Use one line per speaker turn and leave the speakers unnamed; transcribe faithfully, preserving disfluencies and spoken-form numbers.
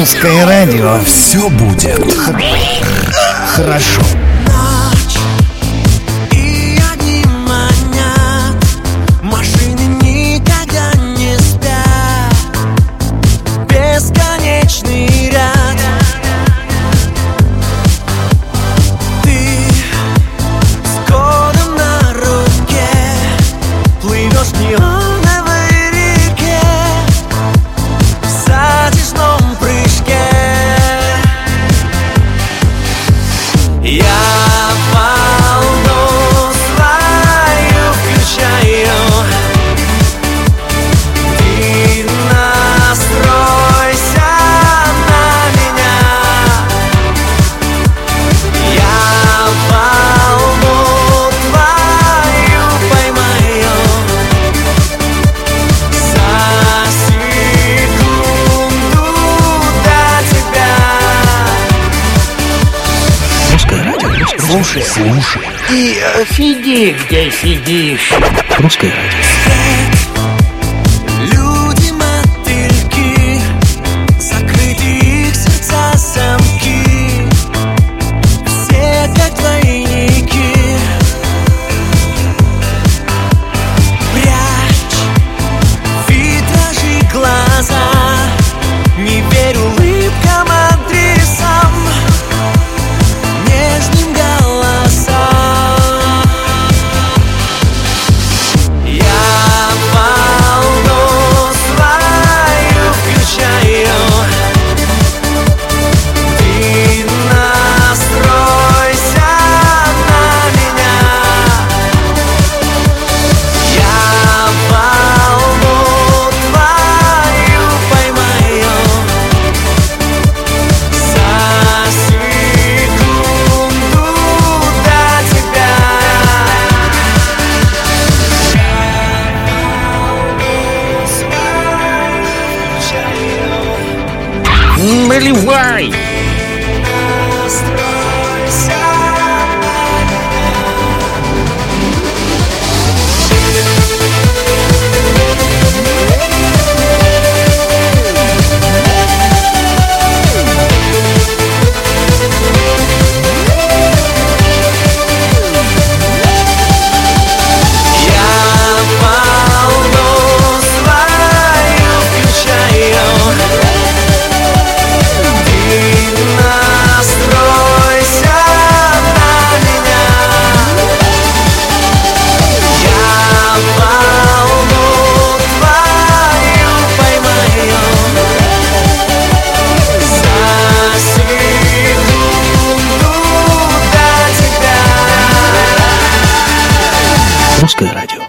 Русское радио.
Все будет
Хорошо.
Ночь и огни манят, машины никогда не спят. Бесконечный ряд. Ты с кодом на руке плывешь в неоновой реке в затяжном прыжке. Я волну свою включаю, ты настройся на меня. Я волну твою поймаю за секунду до тебя.
Русское радио.
Слушай,
Слушай.
и э, сиди, где сидишь.
Русское радио.
Люди мотыльки, закрыты их сердца замки, все как двойники. Прячь витражи глаза, не верь улыбкам, адресам, нежным голосам. Я волну свою включаю, ты настройся на меня. Я волну твою поймаю за секунду до тебя.
Наливай.
Я волну свою включаю, ты настройся на меня. Я волну твою поймаю за секунду до тебя.
Русское радио.